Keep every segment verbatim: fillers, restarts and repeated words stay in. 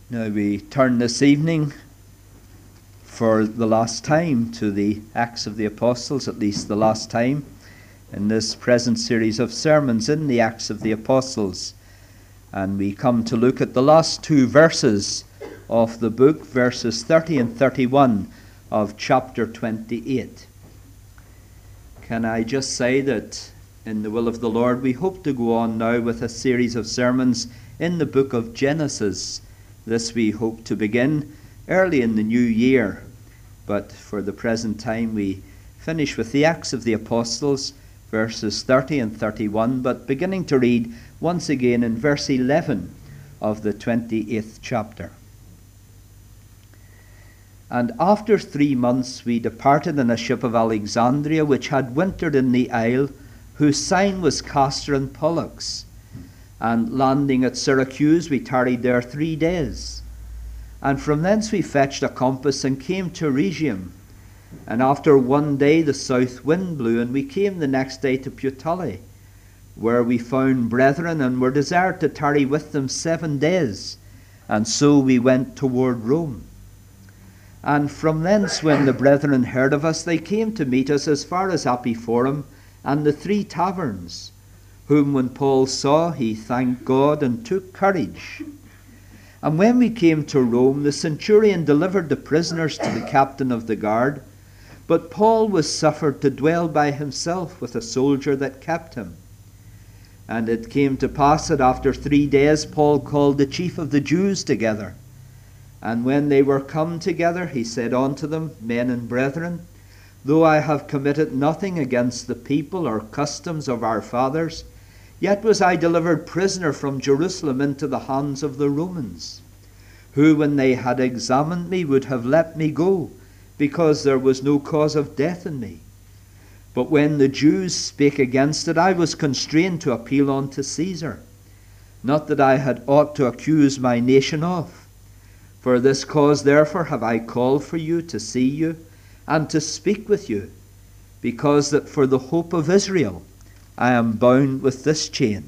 Now we turn this evening for the last time to the Acts of the Apostles, at least the last time, in this present series of sermons in the Acts of the Apostles. And we come to look at the last two verses of the book, verses thirty and thirty-one of chapter twenty-eight. Can I just say that in the will of the Lord, we hope to go on now with a series of sermons in the book of Genesis. This we hope to begin early in the new year. But for the present time, we finish with the Acts of the Apostles, verses thirty and thirty-one, but beginning to read once again in verse eleven of the twenty-eighth chapter. And after three months we departed in a ship of Alexandria, which had wintered in the isle, whose sign was Castor and Pollux. And landing at Syracuse, we tarried there three days. And from thence we fetched a compass and came to Rhegium. And after one day the south wind blew, and we came the next day to Puteoli, where we found brethren, and were desired to tarry with them seven days. And so we went toward Rome. And from thence, when the brethren heard of us, they came to meet us as far as Apiforum and the Three Taverns, whom when Paul saw, he thanked God and took courage. And when we came to Rome, the centurion delivered the prisoners to the captain of the guard, but Paul was suffered to dwell by himself with a soldier that kept him. And it came to pass that after three days Paul called the chief of the Jews together. And when they were come together, he said unto them, Men and brethren, though I have committed nothing against the people or customs of our fathers, yet was I delivered prisoner from Jerusalem into the hands of the Romans, who, when they had examined me, would have let me go, because there was no cause of death in me. But when the Jews spake against it, I was constrained to appeal unto Caesar, not that I had aught to accuse my nation of. For this cause therefore have I called for you to see you, and to speak with you, because that for the hope of Israel I am bound with this chain.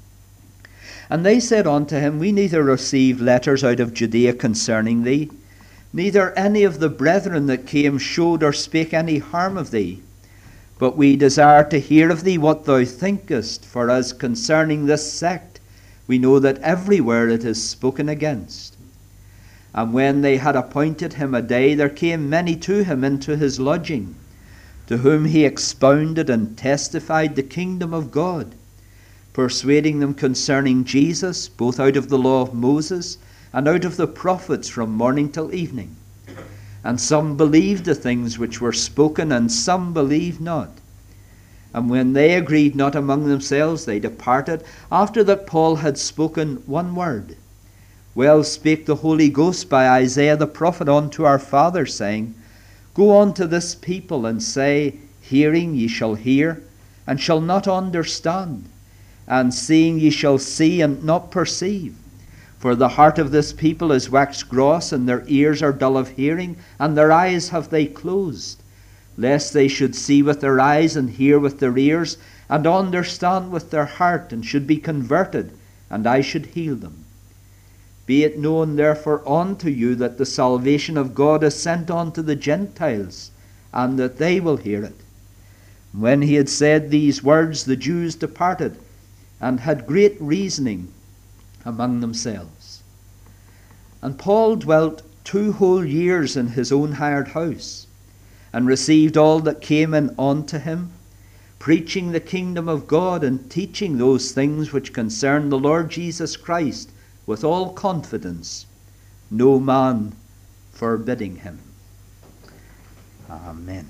And they said unto him, We neither received letters out of Judea concerning thee, neither any of the brethren that came showed or spake any harm of thee. But we desire to hear of thee what thou thinkest, for as concerning this sect, we know that everywhere it is spoken against. And when they had appointed him a day, there came many to him into his lodging, to whom he expounded and testified the kingdom of God, persuading them concerning Jesus, both out of the law of Moses and out of the prophets from morning till evening. And some believed the things which were spoken, and some believed not. And when they agreed not among themselves, they departed, after that Paul had spoken one word. Well spake the Holy Ghost by Isaiah the prophet unto our fathers, saying, Go unto this people, and say, Hearing ye shall hear, and shall not understand, and seeing ye shall see, and not perceive. For the heart of this people is waxed gross, and their ears are dull of hearing, and their eyes have they closed, lest they should see with their eyes, and hear with their ears, and understand with their heart, and should be converted, and I should heal them. Be it known therefore unto you that the salvation of God is sent unto the Gentiles, and that they will hear it. When he had said these words, the Jews departed, and had great reasoning among themselves. And Paul dwelt two whole years in his own hired house, and received all that came in unto him, preaching the kingdom of God, and teaching those things which concern the Lord Jesus Christ, with all confidence, no man forbidding him. Amen.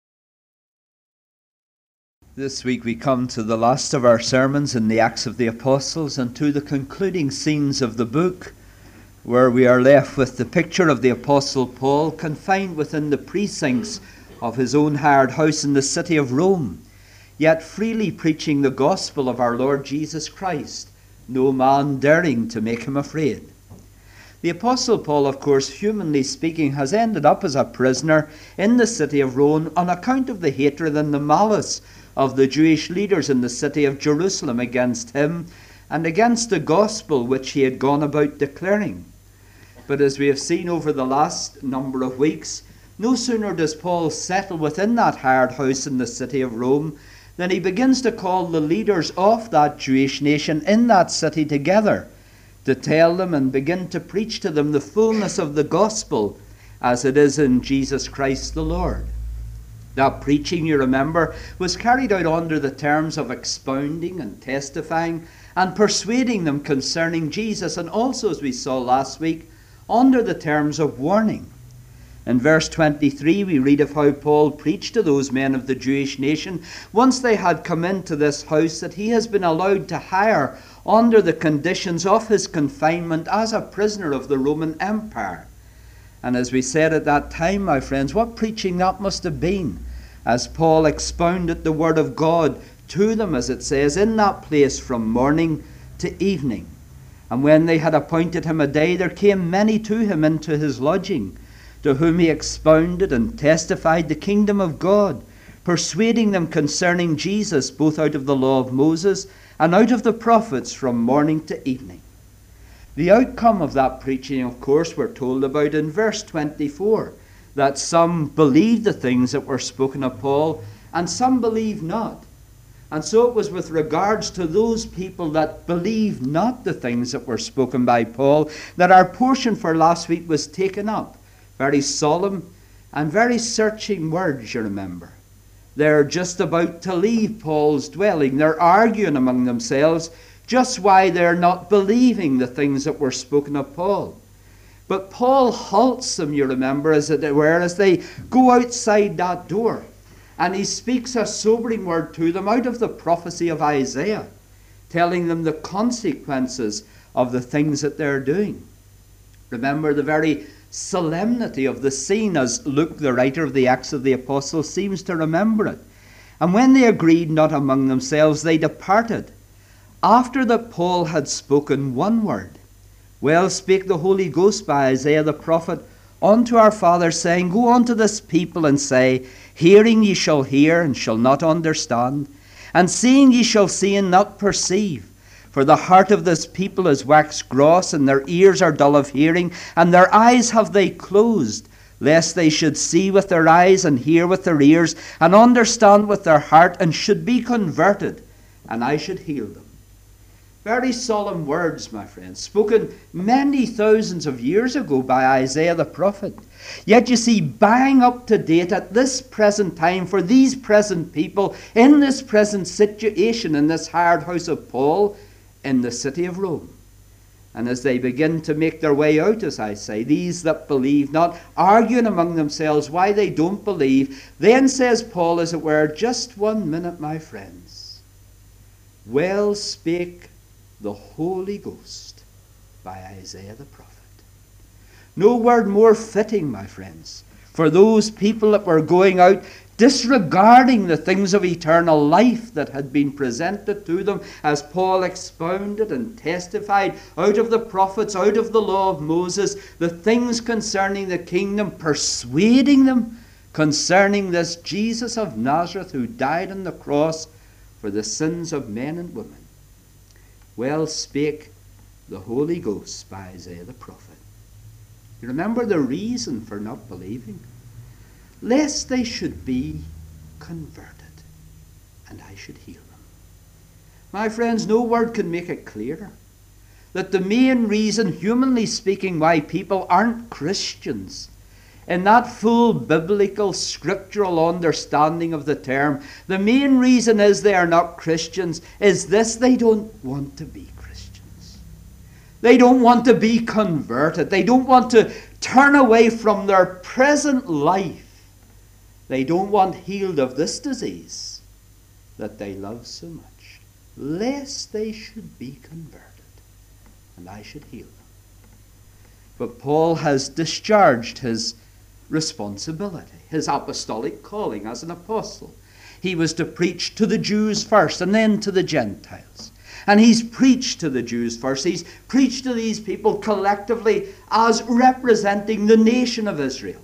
This week we come to the last of our sermons in the Acts of the Apostles, and to the concluding scenes of the book, where we are left with the picture of the Apostle Paul confined within the precincts of his own hired house in the city of Rome, yet freely preaching the gospel of our Lord Jesus Christ, no man daring to make him afraid. The Apostle Paul, of course, humanly speaking, has ended up as a prisoner in the city of Rome on account of the hatred and the malice of the Jewish leaders in the city of Jerusalem against him and against the gospel which he had gone about declaring. But as we have seen over the last number of weeks, no sooner does Paul settle within that hired house in the city of Rome than he begins to call the leaders of that Jewish nation in that city together to tell them and begin to preach to them the fullness of the gospel as it is in Jesus Christ the Lord. That preaching, you remember, was carried out under the terms of expounding and testifying and persuading them concerning Jesus, and also, as we saw last week, under the terms of warning. In verse twenty-three, we read of how Paul preached to those men of the Jewish nation, once they had come into this house, that he has been allowed to hire under the conditions of his confinement as a prisoner of the Roman Empire. And as we said at that time, my friends, what preaching that must have been, as Paul expounded the word of God to them, as it says, in that place from morning to evening. And when they had appointed him a day, there came many to him into his lodging, to whom he expounded and testified the kingdom of God, persuading them concerning Jesus, both out of the law of Moses and out of the prophets, from morning to evening. The outcome of that preaching, of course, we're told about in verse twenty-four, that some believed the things that were spoken of Paul, and some believed not. And so it was with regards to those people that believed not the things that were spoken by Paul that our portion for last week was taken up. Very solemn and very searching words, you remember. They're just about to leave Paul's dwelling. They're arguing among themselves just why they're not believing the things that were spoken of Paul. But Paul halts them, you remember, as it were, as they go outside that door. And he speaks a sobering word to them out of the prophecy of Isaiah, telling them the consequences of the things that they're doing. Remember the very solemnity of the scene, as Luke, the writer of the Acts of the Apostles, seems to remember it. And when they agreed not among themselves, they departed, after that Paul had spoken one word. Well spake the Holy Ghost by Isaiah the prophet unto our fathers, saying, Go unto this people and say, Hearing ye shall hear, and shall not understand, and seeing ye shall see, and not perceive. For the heart of this people is waxed gross, and their ears are dull of hearing, and their eyes have they closed, lest they should see with their eyes, and hear with their ears, and understand with their heart, and should be converted, and I should heal them. Very solemn words, my friends, spoken many thousands of years ago by Isaiah the prophet. Yet you see, bang up to date at this present time, for these present people, in this present situation, in this hired house of Paul, in the city of Rome. And as they begin to make their way out, as I say, these that believe not, arguing among themselves why they don't believe, then says Paul, as it were, just one minute, my friends. Well spake the Holy Ghost by Isaiah the prophet. No word more fitting, my friends, for those people that were going out disregarding the things of eternal life that had been presented to them, as Paul expounded and testified out of the prophets, out of the law of Moses, the things concerning the kingdom, persuading them concerning this Jesus of Nazareth who died on the cross for the sins of men and women. Well spake the Holy Ghost by Isaiah the prophet. You remember the reason for not believing? Lest they should be converted, and I should heal them. My friends, no word can make it clearer that the main reason, humanly speaking, why people aren't Christians, in that full biblical, scriptural understanding of the term, the main reason is they are not Christians is this: they don't want to be Christians. They don't want to be converted. They don't want to turn away from their present life. They don't want healed of this disease that they love so much, lest they should be converted, and I should heal them. But Paul has discharged his responsibility, his apostolic calling as an apostle. He was to preach to the Jews first and then to the Gentiles. And he's preached to the Jews first. He's preached to these people collectively as representing the nation of Israel.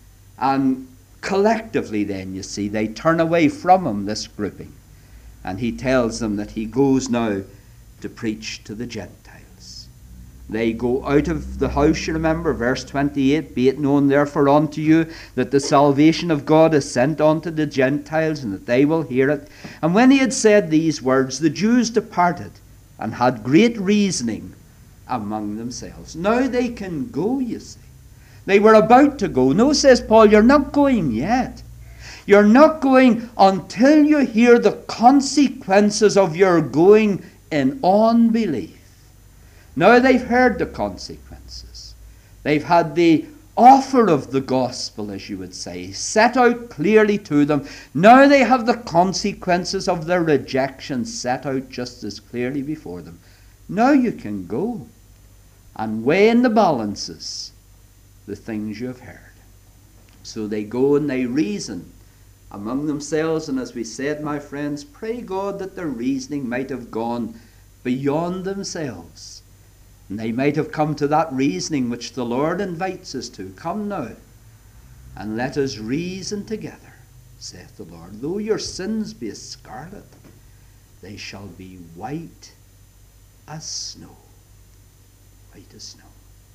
And collectively then, you see, they turn away from him, this grouping. And he tells them that he goes now to preach to the Gentiles. They go out of the house, you remember, verse twenty-eight, be it known therefore unto you that the salvation of God is sent unto the Gentiles, and that they will hear it. And when he had said these words, the Jews departed, and had great reasoning among themselves. Now they can go, you see. They were about to go. No, says Paul, you're not going yet. You're not going until you hear the consequences of your going in unbelief. Now they've heard the consequences. They've had the offer of the gospel, as you would say, set out clearly to them. Now they have the consequences of their rejection set out just as clearly before them. Now you can go and weigh in the balances the things you have heard. So they go and they reason among themselves, and as we said, my friends, pray God that their reasoning might have gone beyond themselves. And they might have come to that reasoning which the Lord invites us to. Come now, and let us reason together, saith the Lord. Though your sins be as scarlet, they shall be white as snow. White as snow.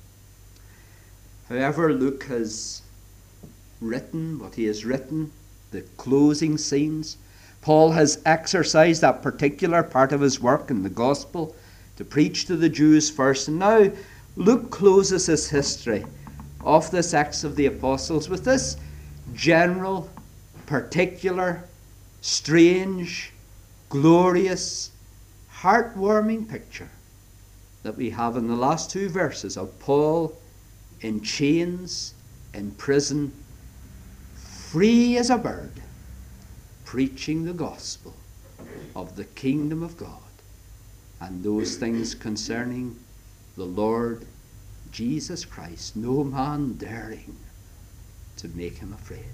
However, Luke has written what he has written, the closing scenes. Paul has exercised that particular part of his work in the gospel to preach to the Jews first. And now Luke closes his history of this Acts of the Apostles with this general, particular, strange, glorious, heartwarming picture that we have in the last two verses of Paul in chains, in prison, free as a bird, preaching the gospel of the kingdom of God and those things concerning the Lord Jesus Christ, no man daring to make him afraid.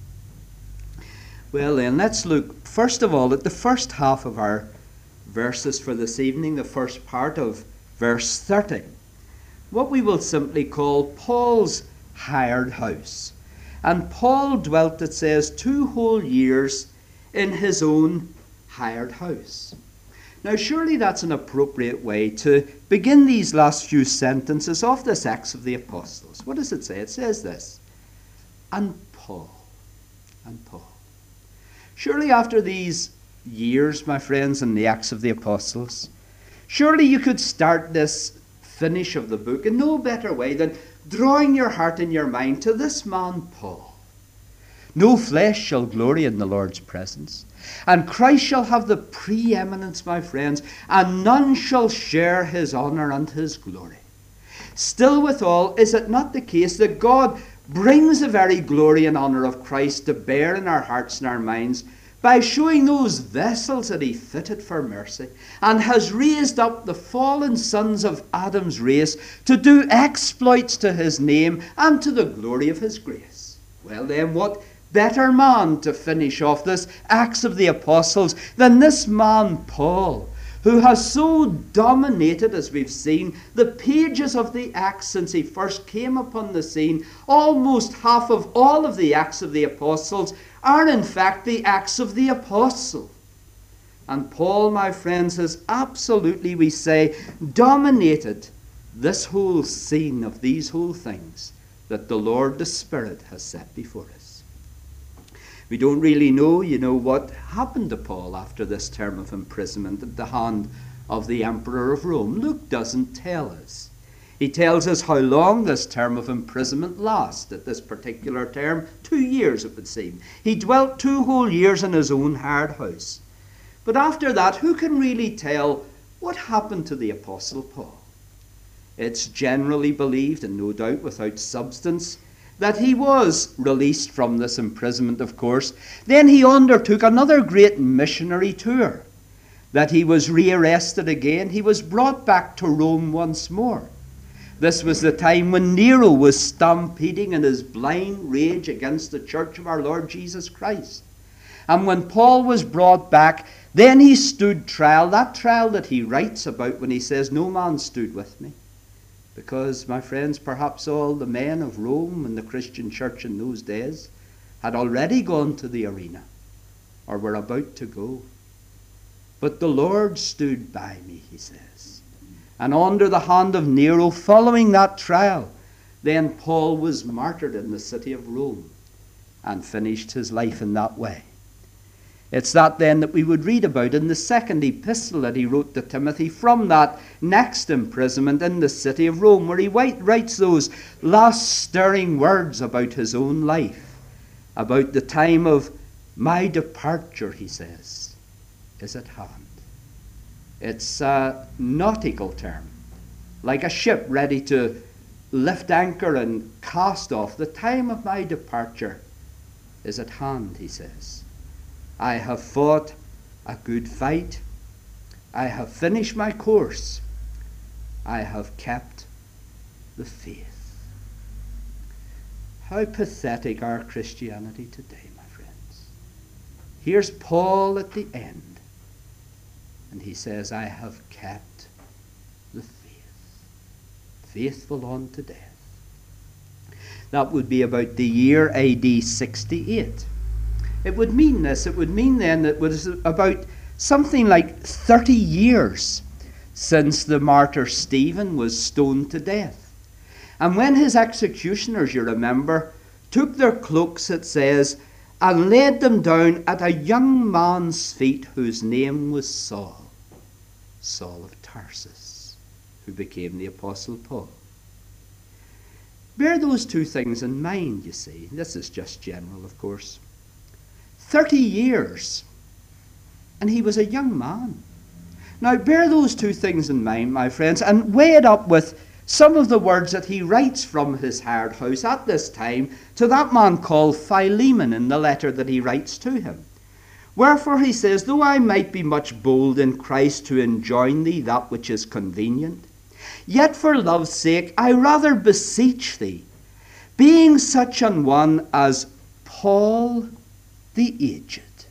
Well then, let's look first of all at the first half of our verses for this evening, the first part of verse thirty. What we will simply call Paul's hired house. And Paul dwelt, it says, two whole years in his own hired house. Now surely that's an appropriate way to begin these last few sentences of this Acts of the Apostles. What does it say? It says this, and Paul, and Paul. Surely after these years, my friends, in the Acts of the Apostles, surely you could start this finish of the book in no better way than drawing your heart and your mind to this man Paul. No flesh shall glory in the Lord's presence, and Christ shall have the preeminence, my friends, and none shall share his honour and his glory. Still withal, is it not the case that God brings the very glory and honour of Christ to bear in our hearts and our minds by showing those vessels that he fitted for mercy, and has raised up the fallen sons of Adam's race to do exploits to his name and to the glory of his grace? Well then, what better man to finish off this Acts of the Apostles than this man Paul, who has so dominated, as we've seen, the pages of the Acts since he first came upon the scene. Almost half of all of the Acts of the Apostles are in fact the Acts of the Apostle. And Paul, my friends, has absolutely, we say, dominated this whole scene of these whole things that the Lord the Spirit has set before us. We don't really know, you know, what happened to Paul after this term of imprisonment at the hand of the Emperor of Rome. Luke doesn't tell us. He tells us how long this term of imprisonment lasted. This particular term, two years it would seem. He dwelt two whole years in his own hired house. But after that, who can really tell what happened to the Apostle Paul? It's generally believed, and no doubt without substance, that he was released from this imprisonment, of course. Then he undertook another great missionary tour. That he was rearrested again. He was brought back to Rome once more. This was the time when Nero was stampeding in his blind rage against the church of our Lord Jesus Christ. And when Paul was brought back, then he stood trial, that trial that he writes about when he says, no man stood with me. Because, my friends, perhaps all the men of Rome and the Christian church in those days had already gone to the arena, or were about to go. But the Lord stood by me, he says. And under the hand of Nero, following that trial, then Paul was martyred in the city of Rome and finished his life in that way. It's that then that we would read about in the second epistle that he wrote to Timothy from that next imprisonment in the city of Rome, where he writes those last stirring words about his own life, about the time of my departure, he says, is at hand. It's a nautical term, like a ship ready to lift anchor and cast off. The time of my departure is at hand, he says. I have fought a good fight. I have finished my course. I have kept the faith. How pathetic our Christianity today, my friends. Here's Paul at the end. And he says, I have kept the faith. Faithful unto death. That would be about the year A D sixty-eight. It would mean this. It would mean then that it was about something like thirty years since the martyr Stephen was stoned to death. And when his executioners, you remember, took their cloaks, it says, and laid them down at a young man's feet whose name was Saul. Saul of Tarsus, who became the Apostle Paul. Bear those two things in mind, you see. This is just general, of course. Thirty years, and he was a young man. Now, bear those two things in mind, my friends, and weigh it up with some of the words that he writes from his hired house at this time to that man called Philemon in the letter that he writes to him. Wherefore he says, though I might be much bold in Christ to enjoin thee that which is convenient, yet for love's sake I rather beseech thee, being such an one as Paul the aged.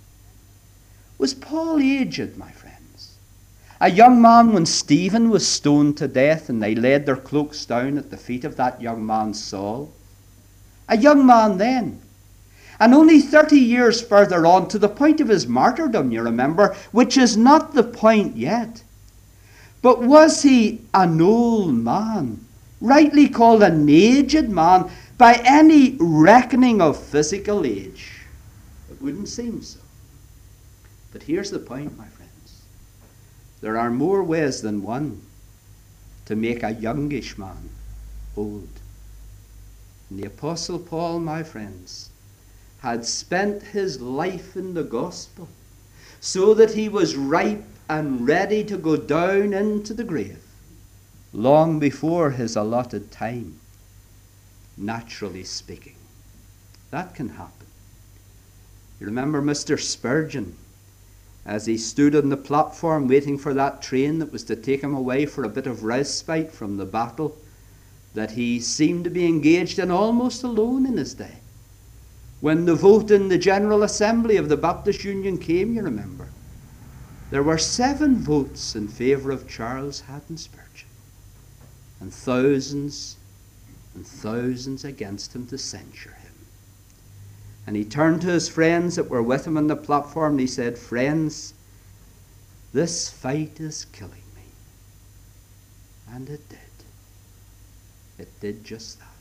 Was Paul aged, my friends? A young man when Stephen was stoned to death and they laid their cloaks down at the feet of that young man Saul. A young man then. And only thirty years further on to the point of his martyrdom, you remember, which is not the point yet. But was he an old man, rightly called an aged man, by any reckoning of physical age? It wouldn't seem so. But here's the point, my friends. There are more ways than one to make a youngish man old. And the Apostle Paul, my friends, had spent his life in the gospel so that he was ripe and ready to go down into the grave long before his allotted time, naturally speaking. That can happen. You remember Mister Spurgeon, as he stood on the platform waiting for that train that was to take him away for a bit of respite from the battle that he seemed to be engaged in almost alone in his day. When the vote in the General Assembly of the Baptist Union came, you remember, there were seven votes in favour of Charles Haddon Spurgeon, and thousands and thousands against him to censure him. And he turned to his friends that were with him on the platform and he said, friends, this fight is killing me. And it did. It did just that.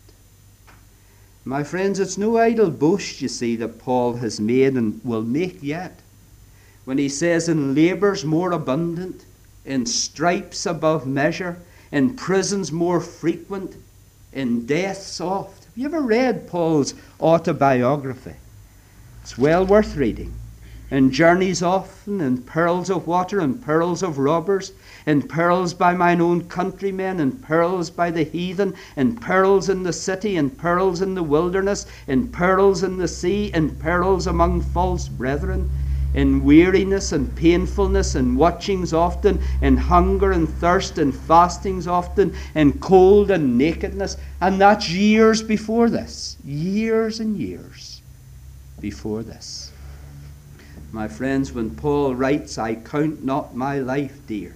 My friends, it's no idle boast, you see, that Paul has made and will make yet, when he says, in labours more abundant, in stripes above measure, in prisons more frequent, in deaths oft. Have you ever read Paul's autobiography? It's well worth reading. In journeys often, in perils of water, in perils of robbers, in perils by mine own countrymen, in perils by the heathen, in perils in the city, in perils in the wilderness, in perils in the sea, in perils among false brethren, in weariness and painfulness, in watchings often, in hunger and thirst, in fastings often, in cold and nakedness. And that's years before this. Years and years before this. My friends, when Paul writes, I count not my life dear,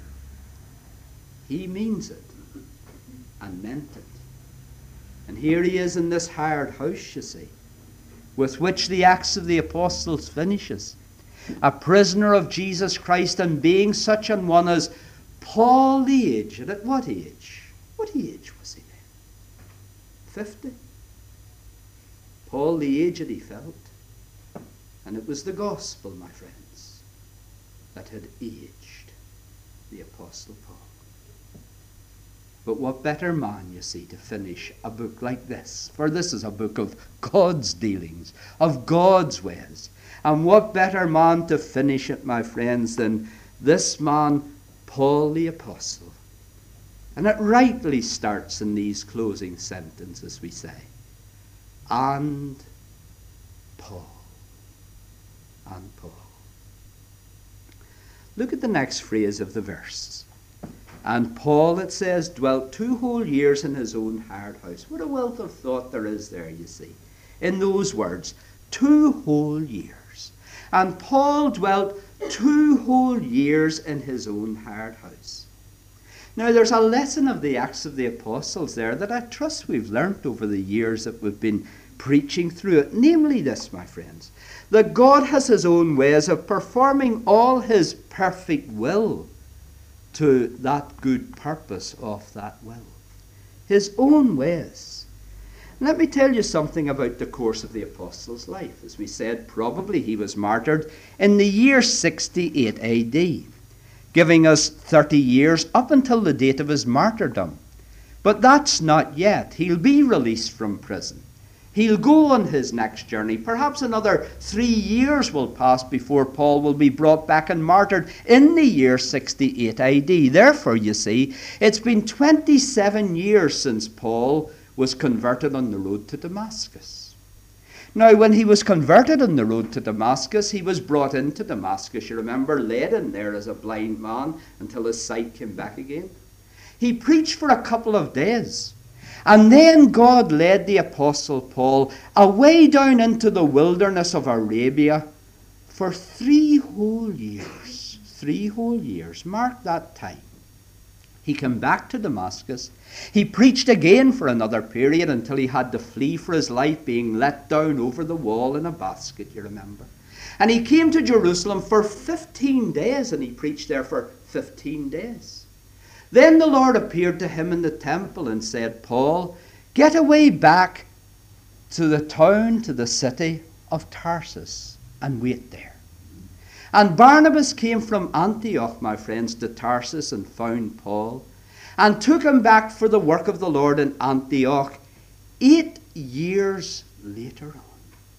he means it and meant it. And here he is in this hired house, you see, with which the Acts of the Apostles finishes. A prisoner of Jesus Christ, and being such an one as Paul the aged, at what age? What age was he then? Fifty. Paul the aged he felt. And it was the gospel, my friends, that had aged the Apostle Paul. But what better man, you see, to finish a book like this? For this is a book of God's dealings, of God's ways. And what better man to finish it, my friends, than this man, Paul the Apostle. And it rightly starts in these closing sentences, we say. And Paul. And Paul. Look at the next phrase of the verse. And Paul, it says, dwelt two whole years in his own hired house. What a wealth of thought there is there, you see, in those words. Two whole years. And Paul dwelt two whole years in his own hired house. Now, there's a lesson of the Acts of the Apostles there that I trust we've learnt over the years that we've been preaching through it. Namely this, my friends, that God has his own ways of performing all his perfect will to that good purpose of that will. His own ways. Let me tell you something about the course of the Apostle's life. As we said, probably he was martyred in the year sixty-eight A D, giving us thirty years up until the date of his martyrdom. But that's not yet. He'll be released from prison. He'll go on his next journey. Perhaps another three years will pass before Paul will be brought back and martyred in the year sixty-eight A D. Therefore, you see, it's been twenty-seven years since Paul was converted on the road to Damascus. Now, when he was converted on the road to Damascus, he was brought into Damascus, you remember, led in there as a blind man until his sight came back again. He preached for a couple of days. And then God led the Apostle Paul away down into the wilderness of Arabia for three whole years. Three whole years. Mark that time. He came back to Damascus. He preached again for another period until he had to flee for his life, being let down over the wall in a basket, you remember. And he came to Jerusalem for fifteen days, and he preached there for fifteen days. Then the Lord appeared to him in the temple and said, Paul, get away back to the town, to the city of Tarsus, and wait there. And Barnabas came from Antioch, my friends, to Tarsus and found Paul, and took him back for the work of the Lord in Antioch eight years later on.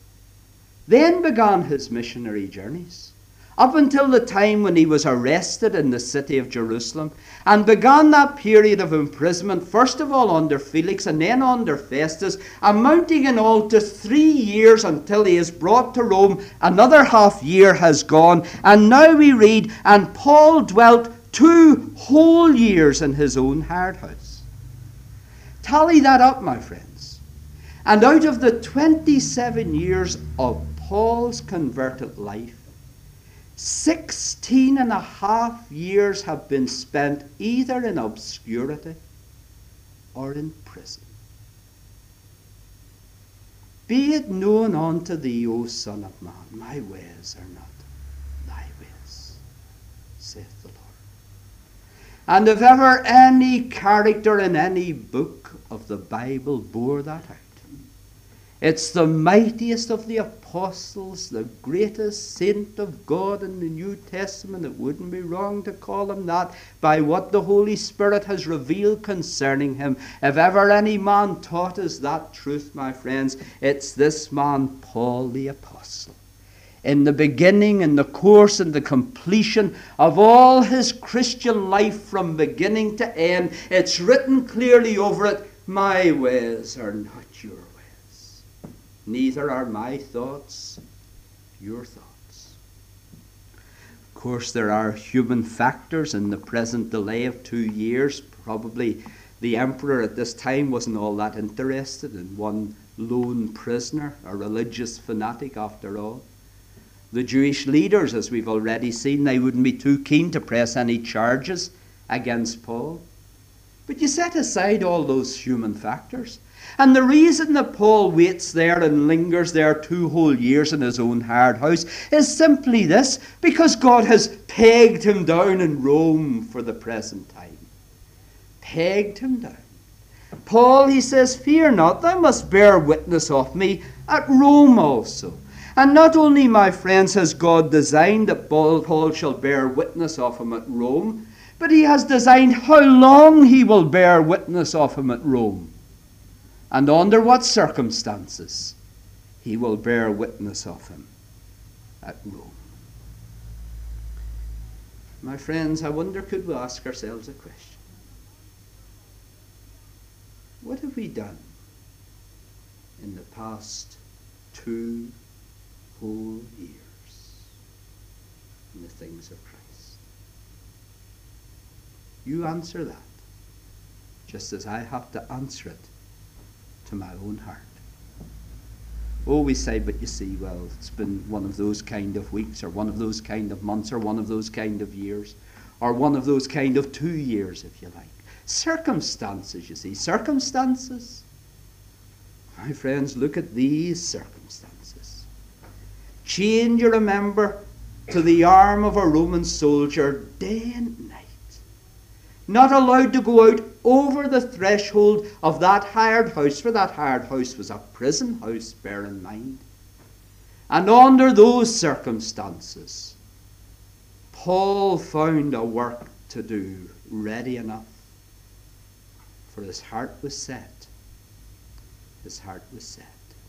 Then began his missionary journeys, up until the time when he was arrested in the city of Jerusalem, and began that period of imprisonment, first of all under Felix and then under Festus, amounting in all to three years until he is brought to Rome. Another half year has gone, and now we read, and Paul dwelt two whole years in his own hired house. Tally that up, my friends. And out of the twenty-seven years of Paul's converted life, Sixteen and a half years have been spent either in obscurity or in prison. Be it known unto thee, O Son of Man, my ways are not thy ways, saith the Lord. And if ever any character in any book of the Bible bore that out, it's the mightiest of the apostles, the greatest saint of God in the New Testament. It wouldn't be wrong to call him that by what the Holy Spirit has revealed concerning him. If ever any man taught us that truth, my friends, it's this man, Paul the Apostle. In the beginning, in the course, and the completion of all his Christian life from beginning to end, it's written clearly over it, my ways are not your ways. Neither are my thoughts your thoughts. Of course, there are human factors in the present delay of two years. Probably the emperor at this time wasn't all that interested in one lone prisoner, a religious fanatic after all. The Jewish leaders, as we've already seen, they wouldn't be too keen to press any charges against Paul. But you set aside all those human factors. And the reason that Paul waits there and lingers there two whole years in his own hired house is simply this: because God has pegged him down in Rome for the present time. Pegged him down. Paul, he says, fear not, thou must bear witness of me at Rome also. And not only, my friends, has God designed that Paul shall bear witness of him at Rome, but he has designed how long he will bear witness of him at Rome, and under what circumstances he will bear witness of him at Rome. My friends, I wonder, could we ask ourselves a question? What have we done in the past two whole years in the things of Christ? You answer that, just as I have to answer it to my own heart. Oh, we say, but you see, well, it's been one of those kind of weeks, or one of those kind of months, or one of those kind of years, or one of those kind of two years, if you like. Circumstances, you see, circumstances. My friends, look at these circumstances. Chained, you remember, to the arm of a Roman soldier day and night. Not allowed to go out over the threshold of that hired house, for that hired house was a prison house, bear in mind. And under those circumstances, Paul found a work to do ready enough, for his heart was set. His heart was set.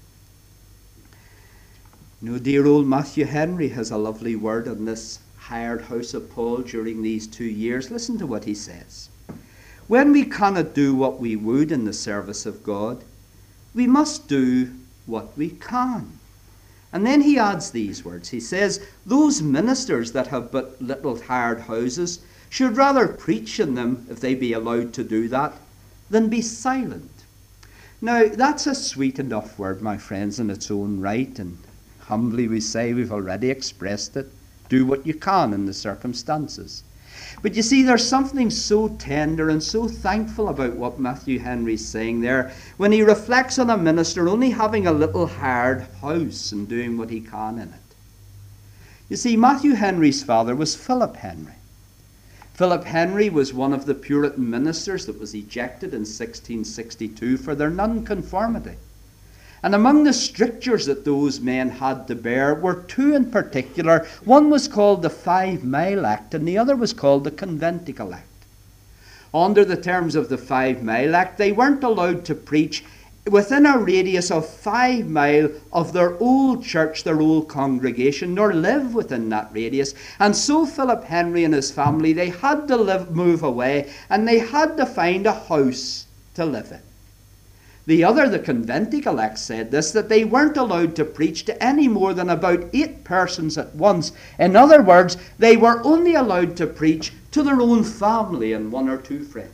You know, dear old Matthew Henry has a lovely word on this hired house of Paul during these two years. Listen to what he says. When we cannot do what we would in the service of God, we must do what we can. And then he adds these words. He says, those ministers that have but little hired houses should rather preach in them, if they be allowed to do that, than be silent. Now, that's a sweet enough word, my friends, in its own right, and humbly we say, we've already expressed it. Do what you can in the circumstances. But you see, there's something so tender and so thankful about what Matthew Henry's saying there, when he reflects on a minister only having a little hired house and doing what he can in it. You see, Matthew Henry's father was Philip Henry. Philip Henry was one of the Puritan ministers that was ejected in sixteen sixty-two for their nonconformity. And among the strictures that those men had to bear were two in particular. One was called the Five Mile Act, and the other was called the Conventicle Act. Under the terms of the Five Mile Act, they weren't allowed to preach within a radius of five mile of their old church, their old congregation, nor live within that radius. And so Philip Henry and his family, they had to live, move away, and they had to find a house to live in. The other, the Conventicle Act, said this, that they weren't allowed to preach to any more than about eight persons at once. In other words, they were only allowed to preach to their own family and one or two friends.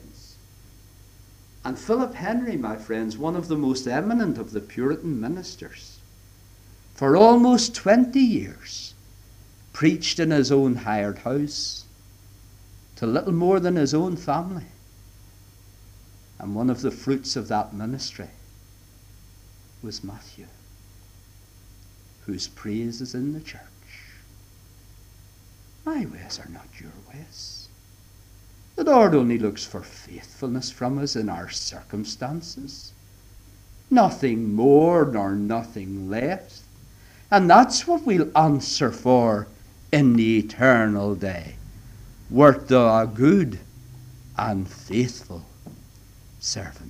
And Philip Henry, my friends, one of the most eminent of the Puritan ministers, for almost twenty years, preached in his own hired house to little more than his own family. And one of the fruits of that ministry was Matthew, whose praise is in the church. My ways are not your ways. The Lord only looks for faithfulness from us in our circumstances. Nothing more nor nothing less. And that's what we'll answer for in the eternal day. Wert thou a good and faithful servant.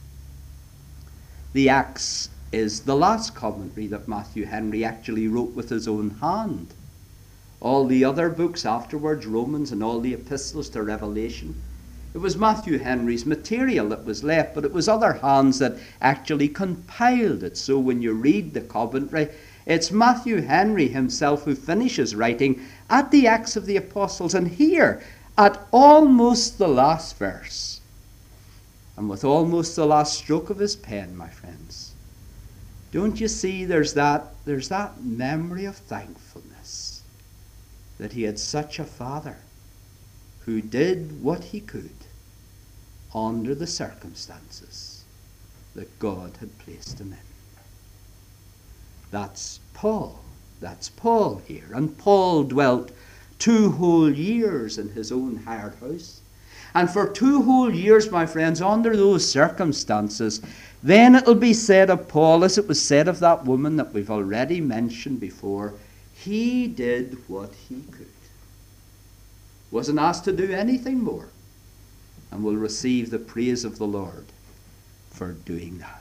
The Acts is the last commentary that Matthew Henry actually wrote with his own hand. All the other books afterwards, Romans and all the epistles to Revelation, it was Matthew Henry's material that was left, but it was other hands that actually compiled it. So when you read the commentary, it's Matthew Henry himself who finishes writing at the Acts of the Apostles, and here at almost the last verse, and with almost the last stroke of his pen, my friends, don't you see there's that, there's that memory of thankfulness that he had such a father who did what he could under the circumstances that God had placed him in. That's Paul. That's Paul here. And Paul dwelt two whole years in his own hired house. And for two whole years, my friends, under those circumstances, then it'll be said of Paul, as it was said of that woman that we've already mentioned before, he did what he could. Wasn't asked to do anything more, and will receive the praise of the Lord for doing that.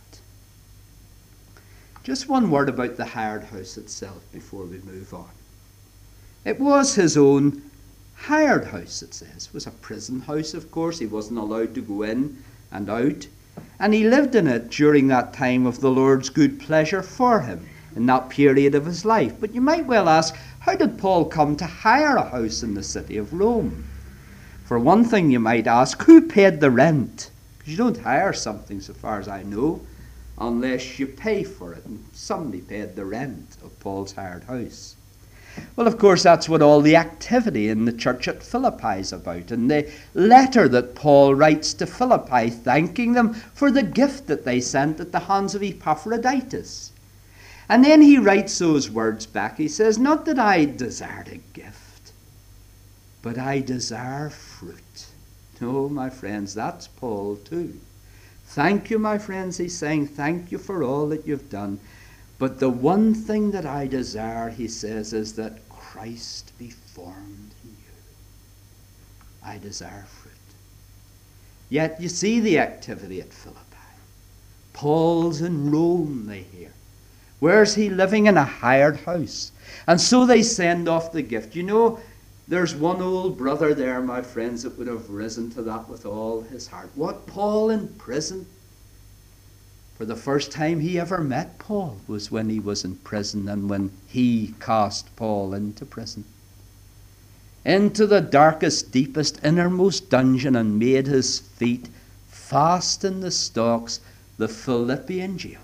Just one word about the hired house itself before we move on. It was his own hired house, it says. It was a prison house, of course. He wasn't allowed to go in and out. And he lived in it during that time of the Lord's good pleasure for him, in that period of his life. But you might well ask, how did Paul come to hire a house in the city of Rome? For one thing, you might ask, who paid the rent? Because you don't hire something, so far as I know, unless you pay for it. And somebody paid the rent of Paul's hired house. Well, of course, that's what all the activity in the church at Philippi is about. And the letter that Paul writes to Philippi, thanking them for the gift that they sent at the hands of Epaphroditus. And then he writes those words back. He says, not that I desired a gift, but I desire fruit. No, my friends, that's Paul too. Thank you, my friends, he's saying, thank you for all that you've done. But the one thing that I desire, he says, is that Christ be formed in you. I desire fruit. Yet you see the activity at Philippi. Paul's in Rome, they hear. Where's he living? In a hired house. And so they send off the gift. You know, there's one old brother there, my friends, that would have risen to that with all his heart. What, Paul in prison? For the first time he ever met Paul was when he was in prison and when he cast Paul into prison, into the darkest, deepest, innermost dungeon, and made his feet fast in the stocks, the Philippian jailer.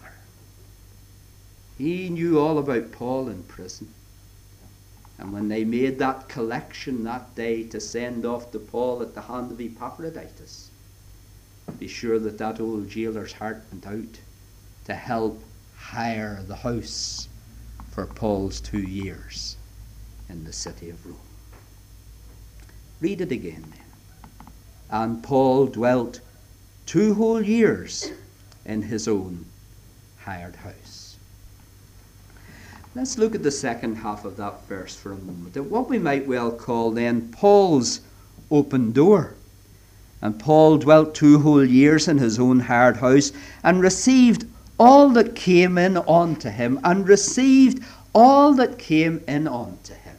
He knew all about Paul in prison. And when they made that collection that day to send off to Paul at the hand of Epaphroditus, be sure that that old jailer's heart went out to help hire the house for Paul's two years in the city of Rome. Read it again then. And Paul dwelt two whole years in his own hired house. Let's look at the second half of that verse for a moment, at what we might well call then Paul's open door. And Paul dwelt two whole years in his own hired house, and received all that came in unto him, and received all that came in unto him.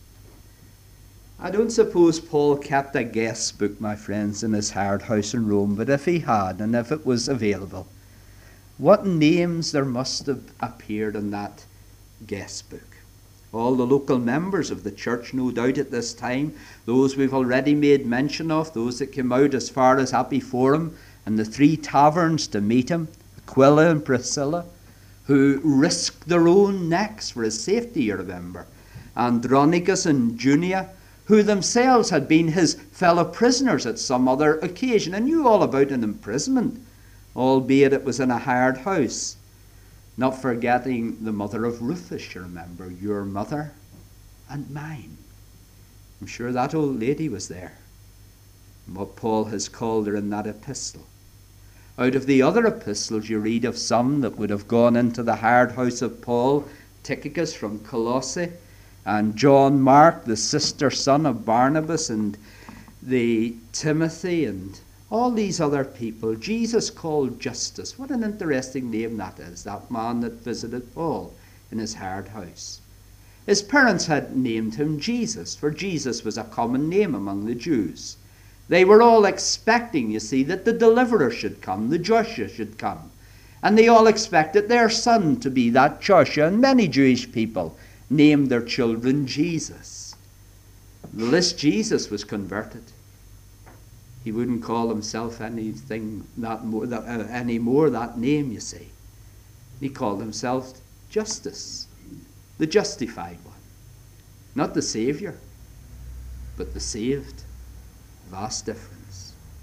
I don't suppose Paul kept a guest book, my friends, in his hired house in Rome, but if he had, and if it was available, what names there must have appeared in that guest book. All the local members of the church, no doubt at this time, those we've already made mention of, those that came out as far as Happy Forum and the three taverns to meet him, Aquila and Priscilla, who risked their own necks for his safety, you remember, Andronicus and Junia, who themselves had been his fellow prisoners at some other occasion and knew all about an imprisonment, albeit it was in a hired house. Not forgetting the mother of Rufus, you remember, your mother and mine. I'm sure that old lady was there. And what Paul has called her in that epistle. Out of the other epistles, you read of some that would have gone into the hired house of Paul, Tychicus from Colossae, and John Mark, the sister son of Barnabas, and the Timothy, and all these other people. Jesus called Justus. What an interesting name that is, that man that visited Paul in his hired house. His parents had named him Jesus, for Jesus was a common name among the Jews. They were all expecting, you see, that the deliverer should come, the Joshua should come. And they all expected their son to be that Joshua, and many Jewish people named their children Jesus. This Jesus was converted. He wouldn't call himself anything that more, that, uh, anymore, that name, you see. He called himself Justus, the justified one. Not the Saviour, but the saved. Vast difference.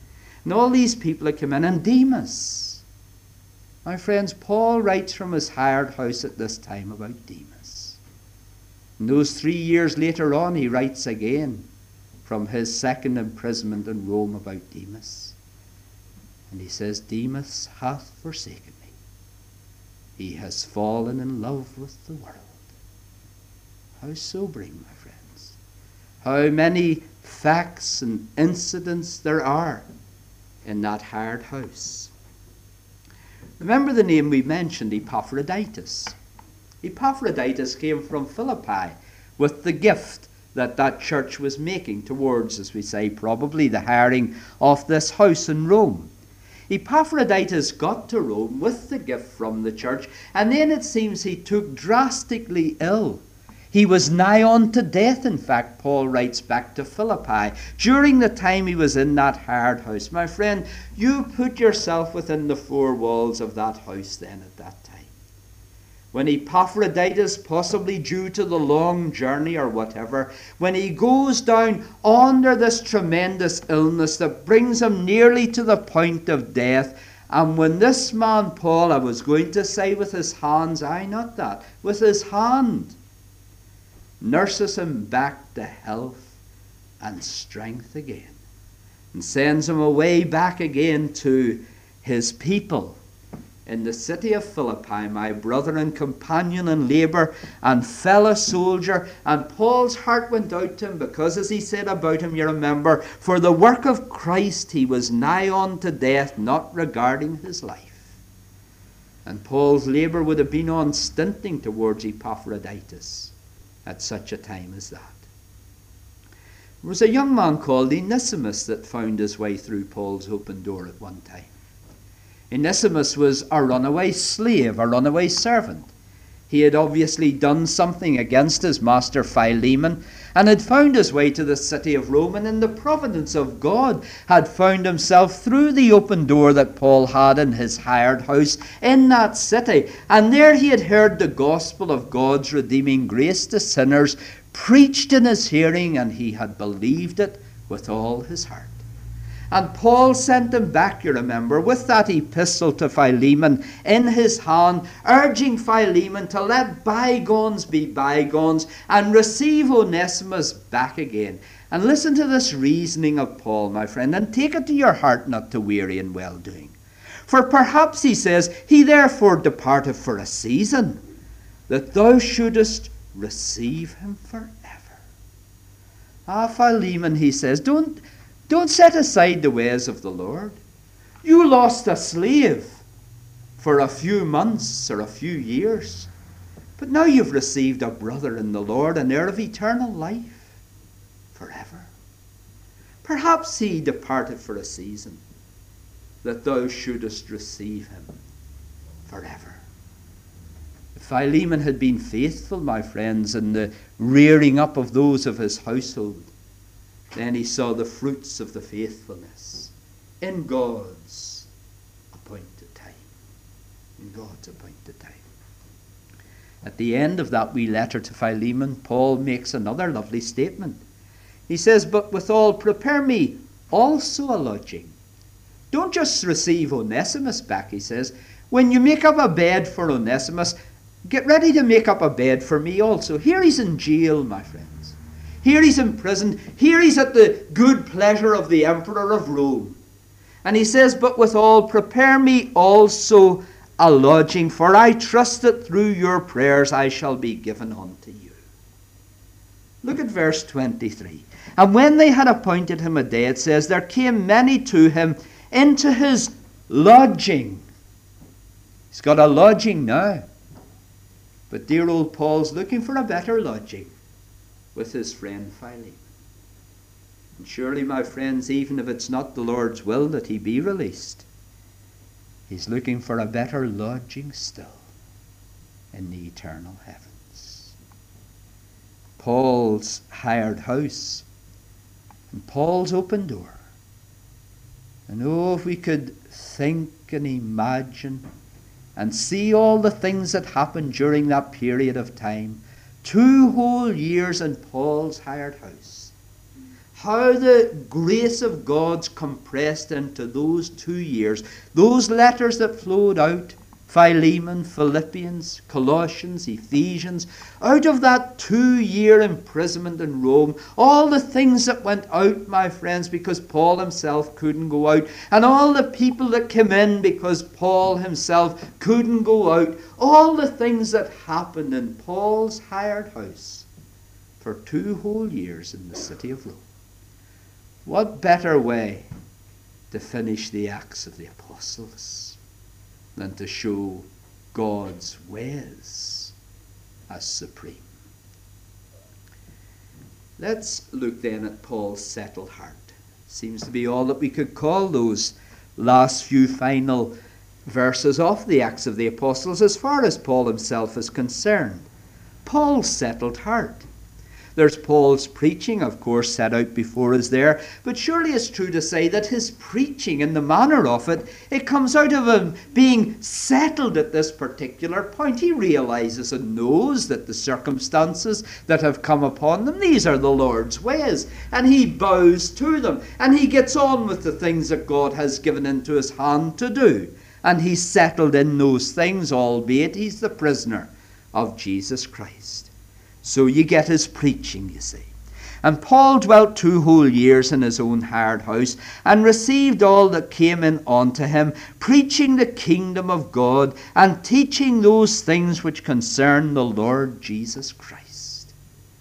And all these people had come in. And Demas, my friends, Paul writes from his hired house at this time about Demas. And those three years later on, he writes again from his second imprisonment in Rome about Demas. And he says, Demas hath forsaken me. He has fallen in love with the world. How sobering, my friends. How many facts and incidents there are in that hired house. Remember the name we mentioned, Epaphroditus. Epaphroditus came from Philippi with the gift that that church was making towards, as we say, probably the hiring of this house in Rome. Epaphroditus got to Rome with the gift from the church, and then it seems he took drastically ill. He was nigh on to death, in fact, Paul writes back to Philippi, during the time he was in that hired house. My friend, you put yourself within the four walls of that house then at that time. When Epaphroditus, possibly due to the long journey or whatever, when he goes down under this tremendous illness that brings him nearly to the point of death, and when this man Paul, I was going to say with his hands, aye, not that, with his hand, nurses him back to health and strength again, and sends him away back again to his people in the city of Philippi, my brother and companion in labour and fellow soldier. And Paul's heart went out to him because, as he said about him, you remember, for the work of Christ he was nigh on to death, not regarding his life. And Paul's labour would have been unstinting towards Epaphroditus at such a time as that. There was a young man called Onesimus that found his way through Paul's open door at one time. Onesimus was a runaway slave, a runaway servant. He had obviously done something against his master Philemon and had found his way to the city of Rome, and in the providence of God had found himself through the open door that Paul had in his hired house in that city. And there he had heard the gospel of God's redeeming grace to sinners preached in his hearing, and he had believed it with all his heart. And Paul sent him back, you remember, with that epistle to Philemon in his hand, urging Philemon to let bygones be bygones and receive Onesimus back again. And listen to this reasoning of Paul, my friend, and take it to your heart not to weary in well-doing. For perhaps, he says, he therefore departed for a season, that thou shouldest receive him forever. Ah, Philemon, he says, don't... Don't set aside the ways of the Lord. You lost a slave for a few months or a few years, but now you've received a brother in the Lord, an heir of eternal life forever. Perhaps he departed for a season, that thou shouldest receive him forever. If Philemon had been faithful, my friends, in the rearing up of those of his household, then he saw the fruits of the faithfulness in God's appointed time. In God's appointed time. At the end of that wee letter to Philemon, Paul makes another lovely statement. He says, but withal prepare me also a lodging. Don't just receive Onesimus back, he says. When you make up a bed for Onesimus, get ready to make up a bed for me also. Here he's in jail, my friends. Here he's in prison. Here he's at the good pleasure of the Emperor of Rome. And he says, but withal prepare me also a lodging, for I trust that through your prayers I shall be given unto you. Look at verse twenty-three. And when they had appointed him a day, it says, there came many to him into his lodging. He's got a lodging now. But dear old Paul's looking for a better lodging with his friend Philemon. And surely, my friends, even if it's not the Lord's will that he be released, he's looking for a better lodging still in the eternal heavens. Paul's hired house and Paul's open door. And oh, if we could think and imagine and see all the things that happened during that period of time, two whole years in Paul's hired house, how the grace of God's compressed into those two years. Those letters that flowed out, Philemon, Philippians, Colossians, Ephesians, out of that two-year imprisonment in Rome, all the things that went out, my friends, because Paul himself couldn't go out, and all the people that came in because Paul himself couldn't go out, all the things that happened in Paul's hired house for two whole years in the city of Rome. What better way to finish the Acts of the Apostles than to show God's ways as supreme? Let's look then at Paul's settled heart. Seems to be all that we could call those last few final verses of the Acts of the Apostles as far as Paul himself is concerned. Paul's settled heart. There's Paul's preaching, of course, set out before us there, but surely it's true to say that his preaching and the manner of it, it comes out of him being settled at this particular point. He realizes and knows that the circumstances that have come upon them, these are the Lord's ways, and he bows to them, and he gets on with the things that God has given into his hand to do, and he's settled in those things, albeit he's the prisoner of Jesus Christ. So you get his preaching, you see. And Paul dwelt two whole years in his own hired house, and received all that came in unto him, preaching the kingdom of God, and teaching those things which concern the Lord Jesus Christ.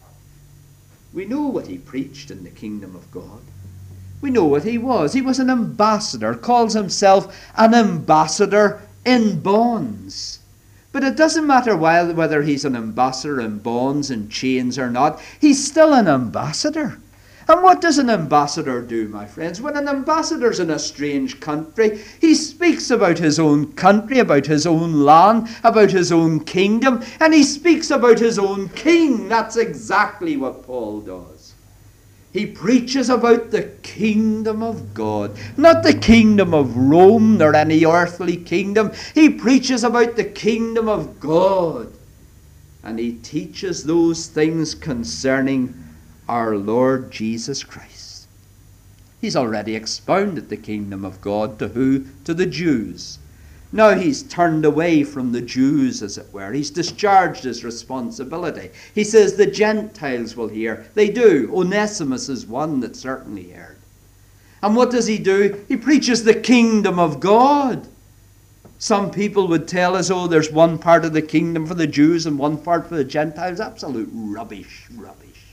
We know what he preached in the kingdom of God. We know what he was. He was an ambassador, calls himself an ambassador in bonds. But it doesn't matter whether he's an ambassador in bonds and chains or not. He's still an ambassador. And what does an ambassador do, my friends? When an ambassador's in a strange country, he speaks about his own country, about his own land, about his own kingdom, and he speaks about his own king. That's exactly what Paul does. He preaches about the kingdom of God, not the kingdom of Rome nor any earthly kingdom. He preaches about the kingdom of God. And he teaches those things concerning our Lord Jesus Christ. He's already expounded the kingdom of God to who? To the Jews. Now he's turned away from the Jews, as it were. He's discharged his responsibility. He says the Gentiles will hear. They do. Onesimus is one that certainly heard. And what does he do? He preaches the kingdom of God. Some people would tell us, oh, there's one part of the kingdom for the Jews and one part for the Gentiles. Absolute rubbish, rubbish.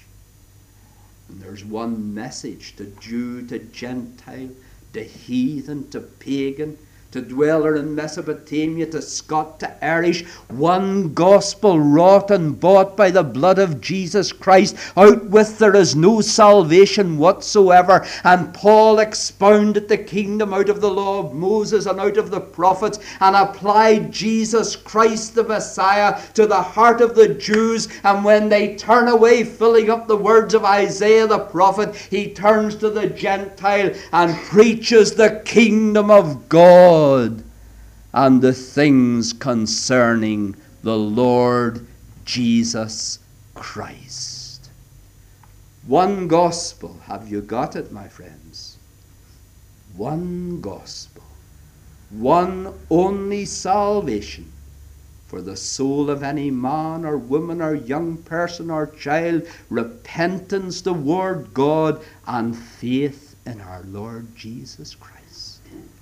And there's one message to Jew, to Gentile, to heathen, to pagan, to dweller in Mesopotamia, to Scot, to Irish, one gospel wrought and bought by the blood of Jesus Christ, out with there is no salvation whatsoever. And Paul expounded the kingdom out of the law of Moses and out of the prophets, and applied Jesus Christ the Messiah to the heart of the Jews. And when they turn away, filling up the words of Isaiah the prophet, he turns to the Gentile and preaches the kingdom of God and the things concerning the Lord Jesus Christ. One gospel. Have you got it, my friends? One gospel. One only salvation for the soul of any man or woman or young person or child. Repentance toward God and faith in our Lord Jesus Christ.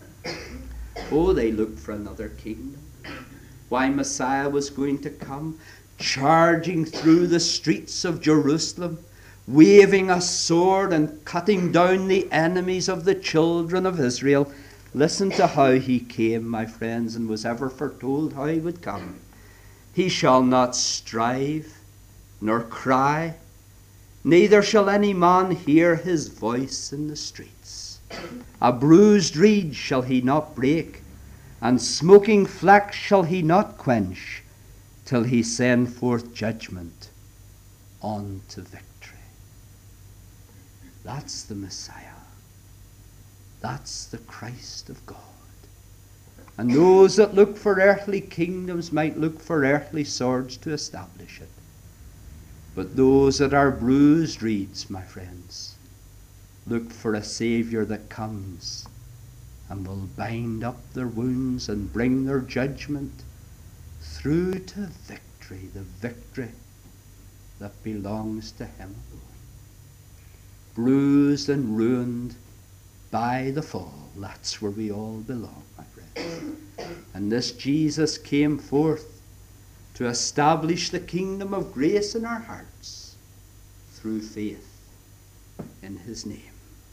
Oh, they looked for another kingdom. Why Messiah was going to come, charging through the streets of Jerusalem, waving a sword and cutting down the enemies of the children of Israel. Listen to how he came, my friends, and was ever foretold how he would come. He shall not strive, nor cry, neither shall any man hear his voice in the streets. A bruised reed shall he not break, and smoking flax shall he not quench, till he send forth judgment unto victory. That's the Messiah. That's the Christ of God. And those that look for earthly kingdoms might look for earthly swords to establish it. But those that are bruised reeds, my friends, look for a Saviour that comes and will bind up their wounds and bring their judgment through to victory, the victory that belongs to him alone. Bruised and ruined by the fall, that's where we all belong, my friends. And this Jesus came forth to establish the kingdom of grace in our hearts through faith in his name.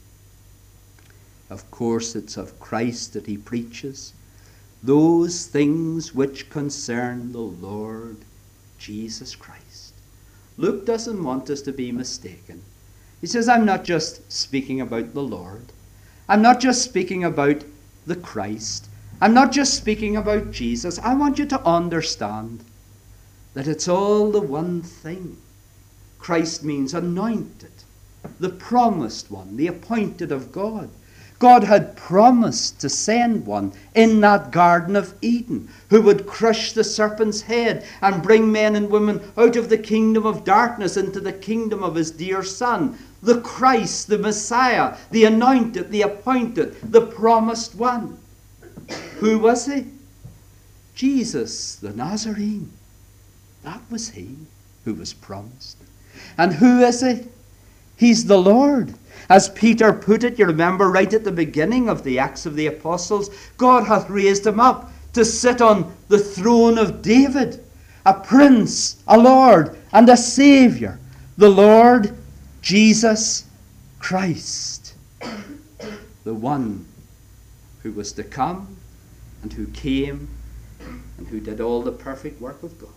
Of course, it's of Christ that he preaches, those things which concern the Lord Jesus Christ. Luke doesn't want us to be mistaken. He says, I'm not just speaking about the Lord. I'm not just speaking about the Christ. I'm not just speaking about Jesus. I want you to understand that it's all the one thing. Christ means anointed, the promised one, the appointed of God. God had promised to send one in that Garden of Eden who would crush the serpent's head and bring men and women out of the kingdom of darkness into the kingdom of his dear Son. The Christ, the Messiah, the anointed, the appointed, the promised one. Who was he? Jesus the Nazarene. That was he who was promised. And who is he? He's the Lord. As Peter put it, you remember right at the beginning of the Acts of the Apostles, God hath raised him up to sit on the throne of David, a prince, a Lord, and a Saviour, the Lord Jesus Christ, the one who was to come and who came and who did all the perfect work of God.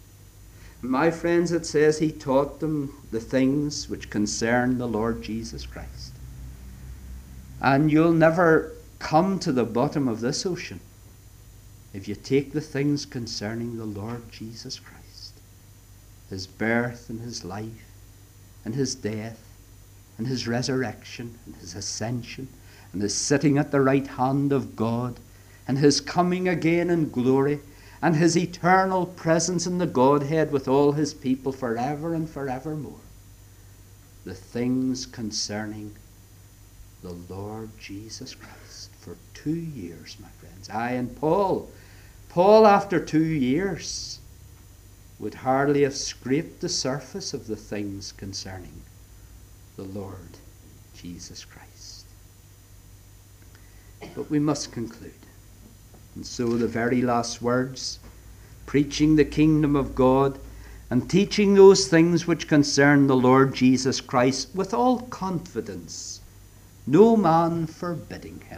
My friends, it says he taught them the things which concern the Lord Jesus Christ. And you'll never come to the bottom of this ocean if you take the things concerning the Lord Jesus Christ, his birth and his life and his death and his resurrection and his ascension and his sitting at the right hand of God and his coming again in glory and his eternal presence in the Godhead with all his people forever and forevermore. The things concerning the Lord Jesus Christ for two years, my friends. I and Paul, Paul after two years would hardly have scraped the surface of the things concerning the Lord Jesus Christ. But we must conclude. And so the very last words, preaching the kingdom of God and teaching those things which concern the Lord Jesus Christ with all confidence, no man forbidding him.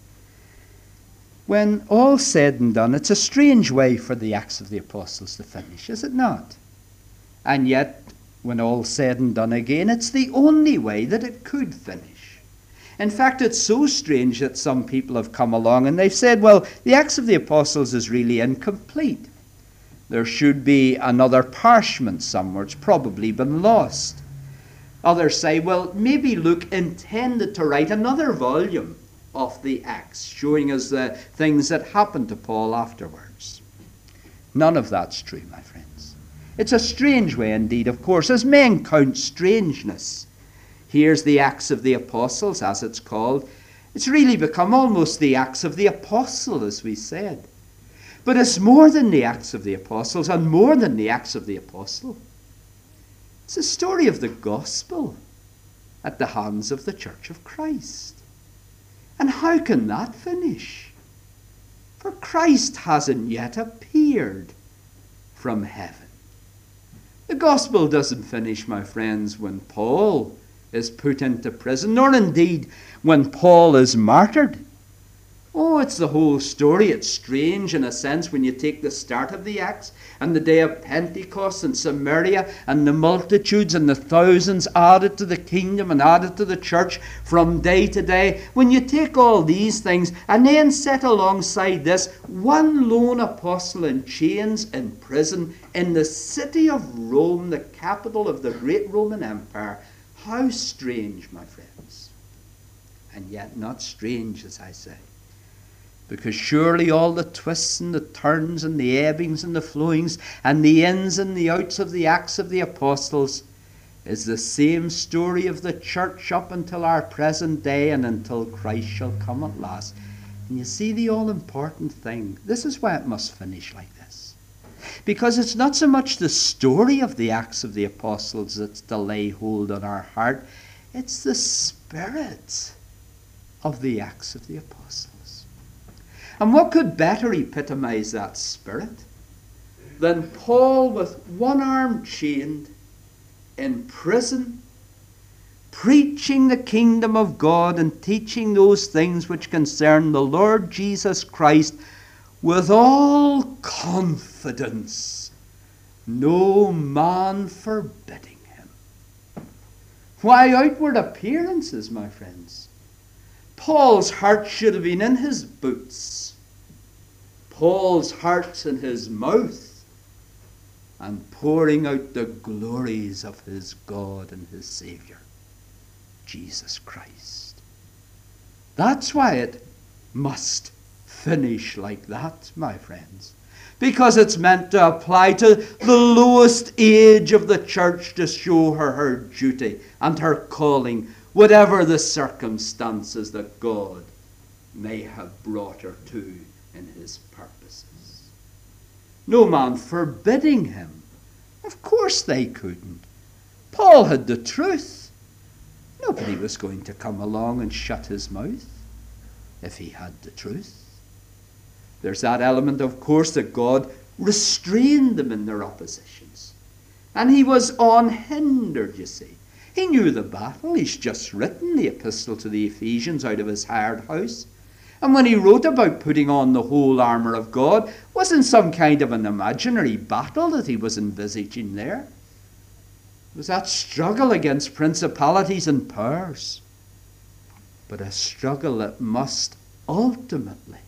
When all's said and done, it's a strange way for the Acts of the Apostles to finish, is it not? And yet, when all's said and done again, it's the only way that it could finish. In fact, it's so strange that some people have come along and they've said, well, the Acts of the Apostles is really incomplete. There should be another parchment somewhere. It's probably been lost. Others say, well, maybe Luke intended to write another volume of the Acts, showing us the things that happened to Paul afterwards. None of that's true, my friends. It's a strange way indeed, of course, as men count strangeness. Here's the Acts of the Apostles, as it's called. It's really become almost the Acts of the Apostle, as we said. But it's more than the Acts of the Apostles, and more than the Acts of the Apostle. It's a story of the gospel at the hands of the Church of Christ. And how can that finish? For Christ hasn't yet appeared from heaven. The gospel doesn't finish, my friends, when Paul is put into prison, nor indeed when Paul is martyred. Oh, it's the whole story. It's strange in a sense when you take the start of the Acts and the day of Pentecost in Samaria and the multitudes and the thousands added to the kingdom and added to the church from day to day. When you take all these things and then set alongside this one lone apostle in chains in prison in the city of Rome, the capital of the great Roman Empire, how strange, my friends. And yet not strange, as I say. Because surely all the twists and the turns and the ebbings and the flowings and the ins and the outs of the Acts of the Apostles is the same story of the church up until our present day and until Christ shall come at last. And you see the all-important thing. This is why it must finish like this. Because it's not so much the story of the Acts of the Apostles that's to lay hold on our heart. It's the spirit of the Acts of the Apostles. And what could better epitomize that spirit than Paul with one arm chained, in prison, preaching the kingdom of God and teaching those things which concern the Lord Jesus Christ with all confidence, no man forbidding him. Why, outward appearances, my friends. Paul's heart should have been in his boots. Paul's heart's in his mouth, and pouring out the glories of his God and his Saviour, Jesus Christ. That's why it must finish like that, my friends. Because it's meant to apply to the lowest age of the church to show her her duty and her calling, whatever the circumstances that God may have brought her to in his purposes. No man forbidding him. Of course they couldn't. Paul had the truth. Nobody was going to come along and shut his mouth if he had the truth. There's that element, of course, that God restrained them in their oppositions. And he was unhindered, you see. He knew the battle. He's just written the epistle to the Ephesians out of his hired house. And when he wrote about putting on the whole armour of God, it wasn't some kind of an imaginary battle that he was envisaging there. It was that struggle against principalities and powers. But a struggle that must ultimately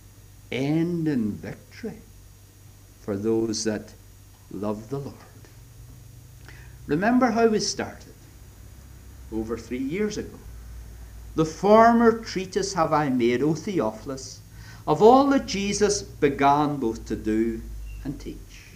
end in victory for those that love the Lord. Remember how we started over three years ago. The former treatise have I made, O Theophilus, of all that Jesus began both to do and teach.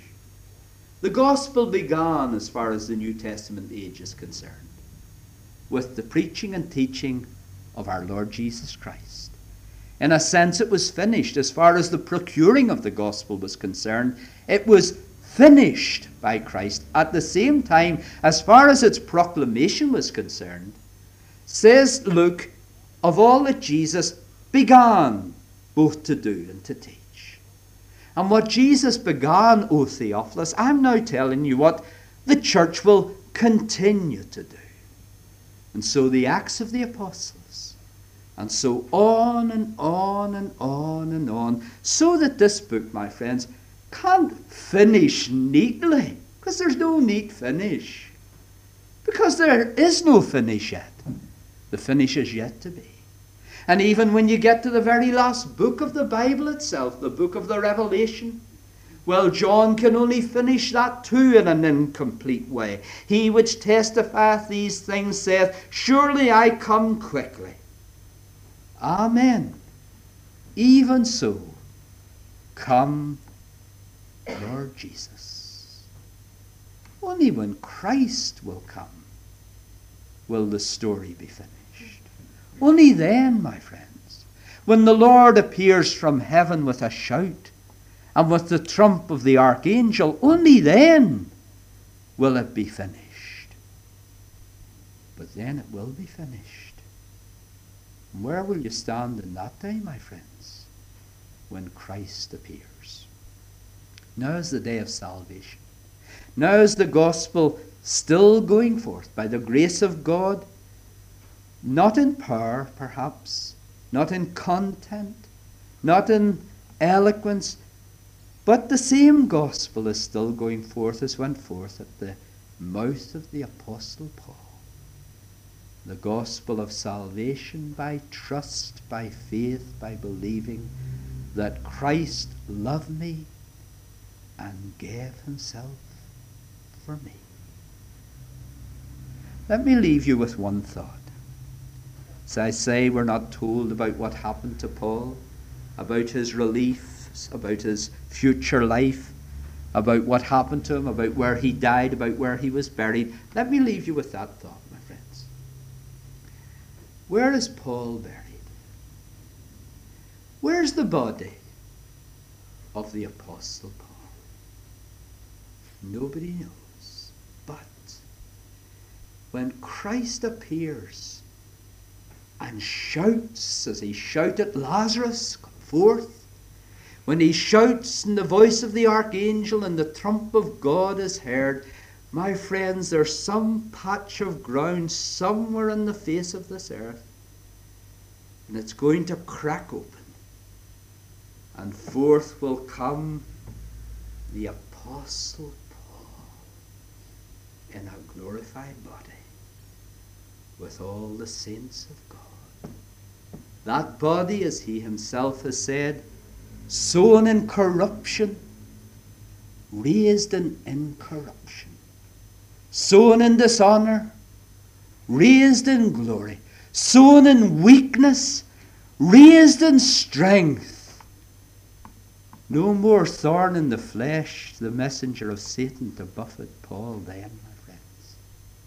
The gospel began, as far as the New Testament age is concerned, with the preaching and teaching of our Lord Jesus Christ. In a sense, it was finished. As far as the procuring of the gospel was concerned, it was finished by Christ. At the same time, as far as its proclamation was concerned, says Luke, of all that Jesus began both to do and to teach. And what Jesus began, O Theophilus, I'm now telling you what the church will continue to do. And so the Acts of the Apostles, and so on and on and on and on, so that this book, my friends, can't finish neatly, because there's no neat finish. Because there is no finish yet. The finish is yet to be. And even when you get to the very last book of the Bible itself, the book of the Revelation, well, John can only finish that too in an incomplete way. He which testifieth these things saith, surely I come quickly. Amen. Even so, come, Lord Jesus. Only when Christ will come will the story be finished. Only then, my friends, when the Lord appears from heaven with a shout and with the trump of the archangel, only then will it be finished. But then it will be finished. And where will you stand in that day, my friends? When Christ appears. Now is the day of salvation. Now is the gospel still going forth by the grace of God, not in power, perhaps, not in content, not in eloquence, but the same gospel is still going forth as went forth at the mouth of the Apostle Paul. The gospel of salvation by trust, by faith, by believing that Christ loved me and gave himself for me. Let me leave you with one thought. As I say, we're not told about what happened to Paul, about his relief, about his future life. about what happened to him, about where he died, about where he was buried. Let me leave you with that thought, my friends. Where is Paul buried? Where's the body of the Apostle Paul? Nobody knows. But when Christ appears and shouts, as he shouted, Lazarus, come forth, when he shouts and the voice of the archangel and the trump of God is heard, my friends, there's some patch of ground somewhere on the face of this earth, and it's going to crack open, and forth will come the Apostle Paul in a glorified body with all the saints of God. That body, as he himself has said, sown in corruption, raised in incorruption, sown in dishonor, raised in glory, sown in weakness, raised in strength. No more thorn in the flesh, the messenger of Satan to buffet Paul then, my friends.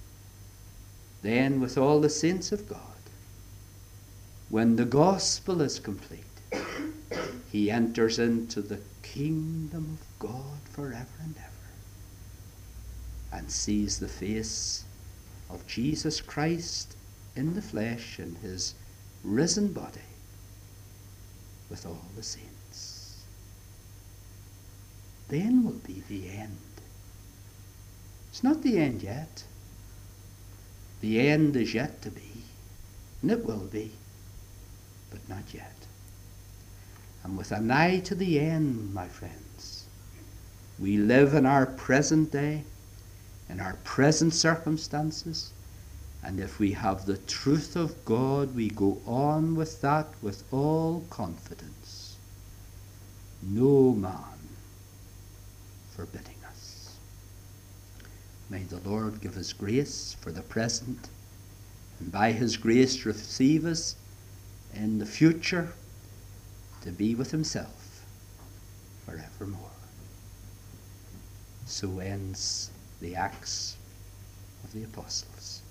Then with all the saints of God, when the gospel is complete, he enters into the kingdom of God forever and ever, and sees the face of Jesus Christ in the flesh, in his risen body, with all the saints. Then will be the end. It's not the end yet. The end is yet to be, and it will be, but not yet. And with an eye to the end, my friends, we live in our present day, in our present circumstances, and if we have the truth of God, we go on with that with all confidence. No man forbidding us. May the Lord give us grace for the present, and by his grace receive us in the future to be with himself forevermore. So ends the Acts of the Apostles.